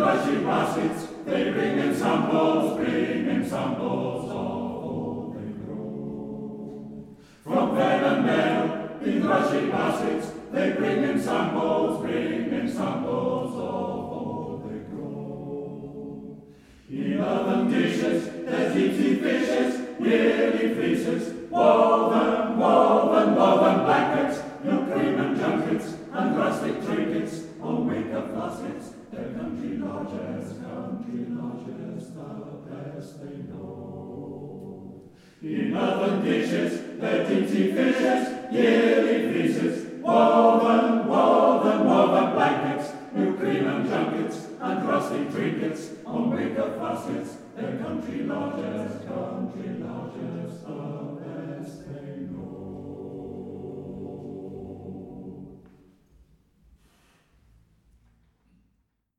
rushy baskets, they bring in samples of all they grow. From vale and dale, in rushy baskets, they bring in samples of all they grow. In oven dishes, there's deep-sea fishes, yearly fleeces, woven blankets, milk cream and junkets, and rustic trinkets, on wicker flaskets, their country lodgers, the best they know. In oven dishes, their deep-sea fishes, yearly fleeces, woven blankets, milk cream and junkets, and rustic trinkets, on wicker flaskets, their country lodgers, the